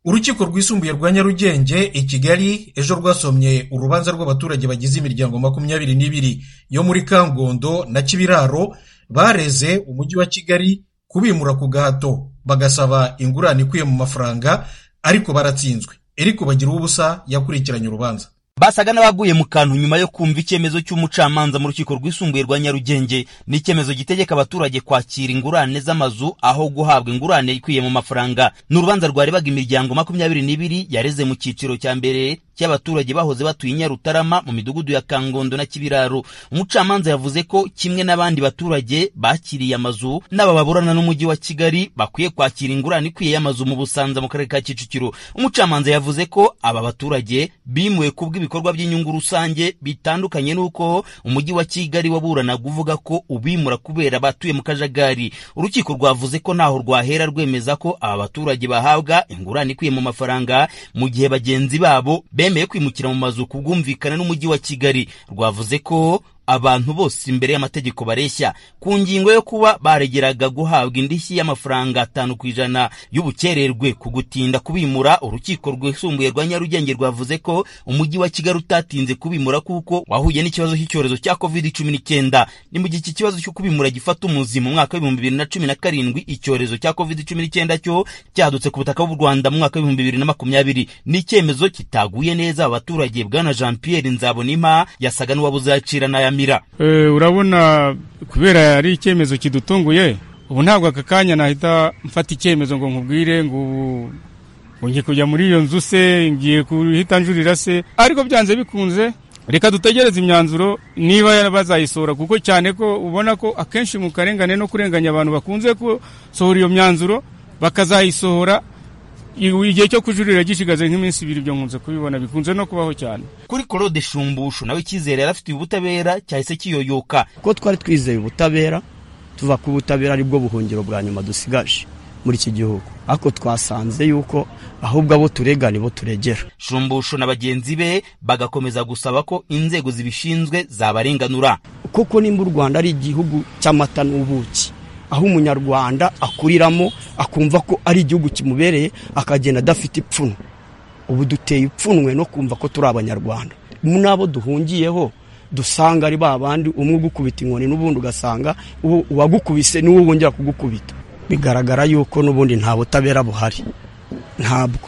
Urukiko rwisumbuye rwa Nyarugenge i Kigali ejo rwasomye urubanza rw'abaturage bagize imiryango 22 yo muri Kangondo na Kibiraro bareze umujyi wa Kigali kubimura ku gahato bagasaba ingurane ikwiye mu mafaranga, ariko baratsinzwe. Eriko bagira ubusa yakurikiranye urubanza. Basaga n'abaguye mu kantu nyuma yo kumva icyemezo cy'umucamanza mu rukiko rwisumbuye rwa Nyarugenge. Ni icyemezo gitegeka abaturage kwakira ingurane z'amazu aho guhabwa ingurane ikwiye mu mafaranga. N'urubanza rwarebaga imiryango 22 yareze mu cyiciro cya mbere cy'abaturage bahoze batuye Nyarutarama mu midugudu ya Kangondo na Kibiraro. Umucamanza yavuze ko kimwe n'abandi baturage bakiriye amazu n'ababurana n'umujyi wa Kigali bakwiye kwakira ingurane ikwiye y'amazu mu Busanza mu karere ka Kicukiro. Umucamanza yavuze ko aba baturage bimuwe kubw'ibikorwa by'inyungu rusange bitandukanye nuko umujyi wa Kigali waburana kuvuga ko ubimura kubera batuye mu kajagari. Urukiko rwavuze ko naho rwahera rwemeza ko aba baturage bahabwa ingurane ikwiye mu mafaranga mu gihe bagenzi babo bemeye kwimukira mu mazu kubwumvikana n'umujyi wa Kigali. Rwavuze ko abantu bose imbere y'amategeko bareshya. Ku ngingo yo kuba baregeraga guhabwa indishyi y'amafaranga 5% y'ubukererwe ku gutinda kubimura, urukiko rwisumbuye rwa Nyarugenge rwavuze ko umujyi wa Kigali utatinze kubimura kuko wahuye n'ikibazo cy'icyorezo cya COVID-19. Ni mu gihe iki kibazo cyo kubimura gifata umuzi mu mwaka wa 2017, icyorezo cya COVID-19 cyo cyadutse ku butaka bw'u Rwanda mu mwaka wa 2020. Ni icyemezo kitaguye neza abaturage. Bwana Jean Pierre Nzabonima yasaga n'uwabuzacira na urabona kubera ari icyemezo kidutunguye, ubu ntabwo aka kanya nahita mfata icyemezo ngo nkubwire ngo ngiye kujya muri iyo nzu se, ngiye kuhita njurira se, ariko byanze bikunze reka dutegereze imyanzuro niba bazayisohora, kuko cyane ko ubona ko akenshi mu karengane no kurenganya abantu bakunze gusohora iyo myanzuro bakazayisohora igihe cyo kujurira gishigaze nk'iminsi 2. Byo nkunze kubibona bikunze no kubaho cyane. Kuri Claude Shumbusho nawe icyizere yarafite ubutabera cyahise kiyoyoka ko twari twizeye ubutabera, tuva ku butabera aribwo buhungiro bwa nyuma dusigaje muri iki gihugu, ako twasanze yuko ahubwo abo turegana bo turegera. Shumbusho na bagenzi be bagakomeza gusaba ko inzego zibishinzwe zabarenganura, kuko nimba u Rwanda ari igihugu cy'amata n'ubuki, aho umunyarwanda akuriramo akumva ko ari igihugu kimubereye akagenda adafite ipfunwe. Ubu duteye ipfunwe no kumva ko turi abanyarwanda. Nabo duhungiyeho dusanga ari babandi umwe gukubita inkoni n'ubundi ugasanga uwagukubise niwe wongera kugukubita. Bigaragara yuko n'ubundi nta butabera buhari, ntabwo.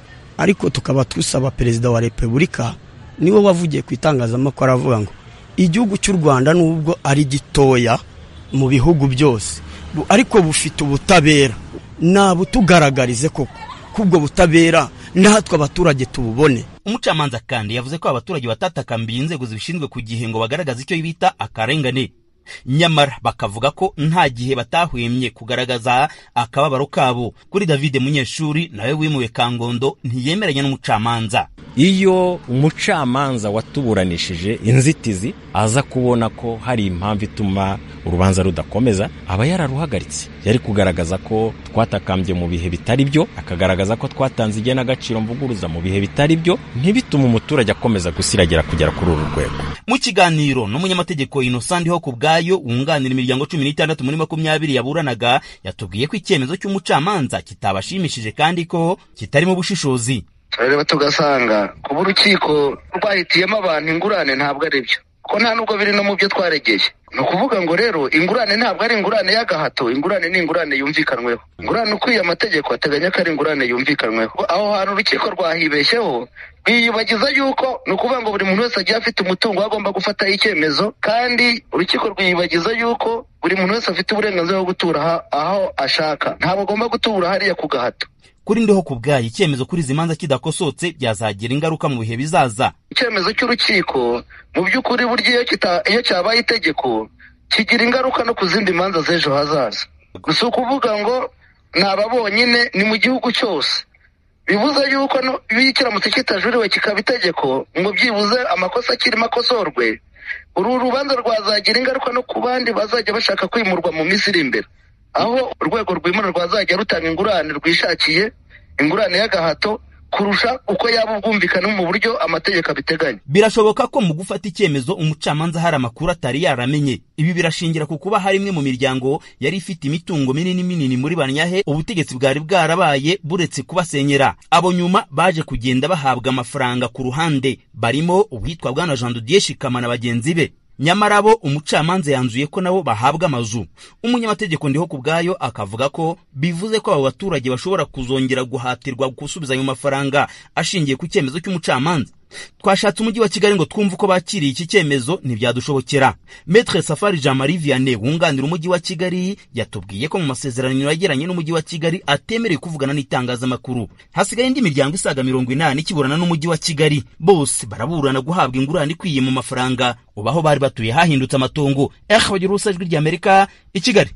Ariko tukaba tusaba Perezida wa Repubulika, niwe wavugiye ku itangazamakuru avuga ngo igihugu cy'u Rwanda nubwo ari gitoya mu bihugu byose ariko bufite ubutabera, nabo tugaragarize koko kubwo butabera natwe abaturage tububone. Umucamanza kandi yavuze ko abaturage batatakambiye inzego zibishinzwe ku gihe ngo bagaragaze icyo bita akarengane, nyamara bakavuga ko nta gihe batahwemye kugaragaza akababaro kabo. Kuri David Munyeshuri nawe wimuwe Kangondo ntiyemeranya n'umucamanza. Iyo umucamanza watuburanishije inzitizi aza kubona ko hari impamvu ituma urubanza rudakomeza, aba yararuhagaritse. Yari kugaragaza ko twatakambye mu bihe bitari byo, akagaragaza ko twatanze igena agaciro mvuguruza mu bihe bitari byo, ntibituma umuturage akomeza gusiragira kugera kuri uru rwego. Mu kiganiro n'umunyamategeko Innocent ho kubgayo wunganira imiryango 16 muri 20 yaburanaga, yatubwiye ko icyemezo cy'umucamanza kitabashimishije kandi ko kitari mu bushishozi. Turareba tugasanga kuba urukiko rwahitiyemo abantu ingurane ntabwo ari byo, ko nta nubwo biri no mu byo twaregeye. Ni ukuvuga ngo rero ingurane ntabwo ari ingurane y'agahato, ingurane ni ingurane yumvikanweho. Ingurane ukwiye amategeko ateganya ko ari ingurane yumvikanweho. Aho hantu urukiko rwahibeshyeho rwiyibagiza yuko ni ukuvuga ngo buri muntu wese agiye afite umutungo agomba gufataho icyemezo, kandi urukiko rwiyibagiza yuko buri muntu wese afite uburenganzira bwo gutura aho ashaka, ntabwo agomba gutura hariya ku gahato. Kuri Ndiho kubgayo icyemezo kuri zimanza kidakosotse byazagira ingaruka mu bihe bizaza. Icyemezo cy'urukiko mu by'ukuri buryo iyo cyabaye itegeko kigira ingaruka no ku zindi manza z'ejo hazaza. Gusa ukuvuga ngo naba bonyine ni mu gihugu cyose, bivuze yuko bikiramutse kitajuriwe kikaba itegeko ngo byibuze amakosa kirimo akosorwe, uru rubanza rwazagira ingaruka no ku bandi bazajya bashaka kwimurwa mu minsi iri imbere, aho urwego rwimura rwazajya rutanga ingurane rwishakiye, ingurane y'agahato kurusha uko yaba ubwumvikane mu buryo amategeko abiteganya. Birashoboka ko mu gufata icyemezo umucamanza hari amakuru atari yaramenye. Ibi birashingira ku kuba hari imwe mu miryango yari ifite imitungo minini muri Banyahe ubutegetsi bwari bwarabaye buretse kubasenyera. Abo nyuma baje kugenda bahabwa amafaranga ku ruhande, barimo uwitwa Bwana Jean de Dieu Shikama na bagenzi be. Nyamara bo umucamanza yanzuye ko nabo bahabwa amazu. Umunyamategeko Ndiho Kubwayo akavuga ko bivuze ko abo baturage bashobora kuzongera guhatirwa gusubiza ayo mafaranga ashingiye ku cyemezo cy'umucamanza. Twashatse umujyi wa Kigali ngo twumve uko bakiriye iki cyemezo ntibyadushobokera. Maître Safari Jean Marie Vianney wunganira umujyi wa Kigali yatubwiye ko mu masezerano yagiranye n'umujyi wa Kigali atemereye kuvugana n'itangazamakuru. Hasigaye indi miryango isaga 80 kiburana n'umujyi wa Kigali, bose baraburana guhabwa ingurane ikwiye mu mafaranga ubaho bari batuye hahindutse amatongo. Bagira Urusajwi ry'Amerika i Kigali.